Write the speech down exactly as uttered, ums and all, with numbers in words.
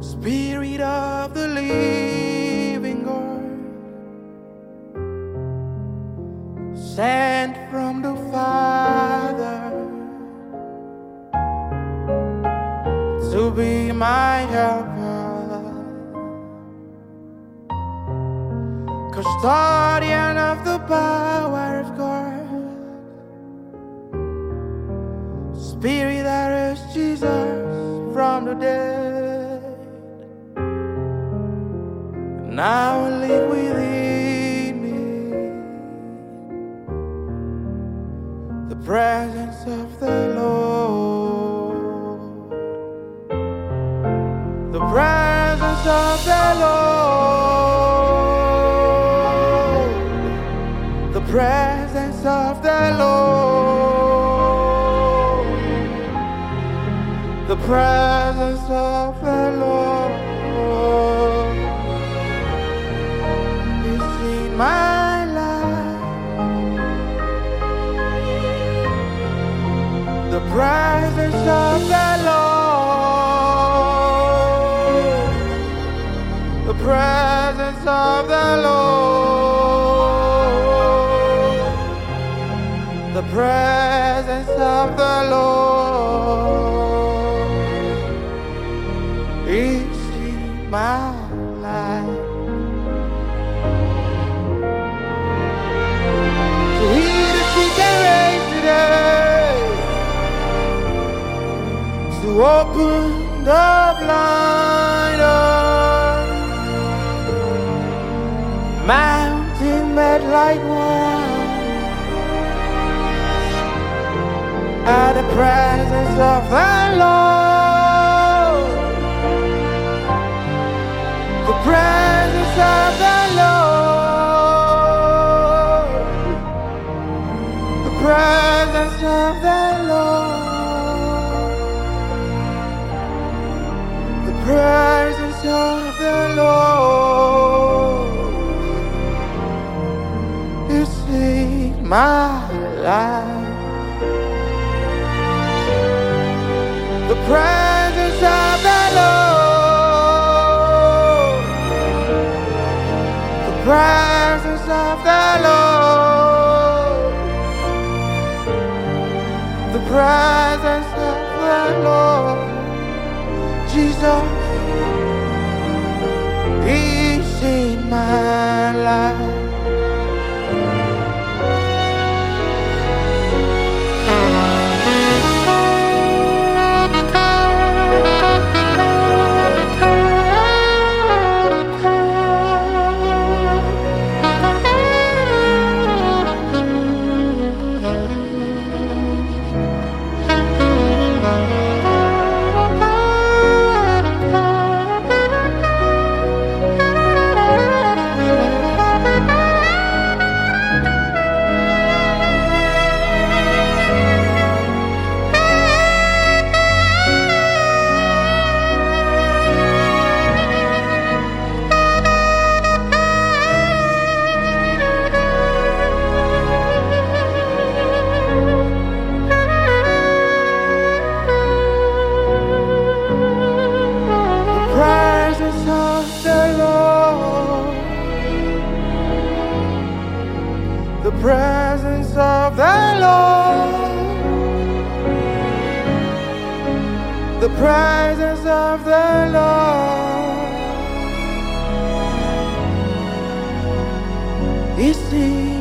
Spirit of the living God, sent from the Father to be my helper, custodian of the power of God, Spirit that raised Jesus from the dead, now live within me. The presence of the Lord, the presence of the Lord, the presence of the Lord, the presence of the Lord is in my life. The presence of the Lord, the presence of the Lord, the presence of the Lord is in my life. So heal the sick and raise today, to open the blind eyes, mountain made like wine, at the presence of the Lord, the presence of the Lord, the presence of the Lord, the presence of the Lord is in my life. The presence of the Lord, the presence of the Lord, the presence of the Lord, Jesus is in my life. The presence of the Lord, the presence of the Lord is in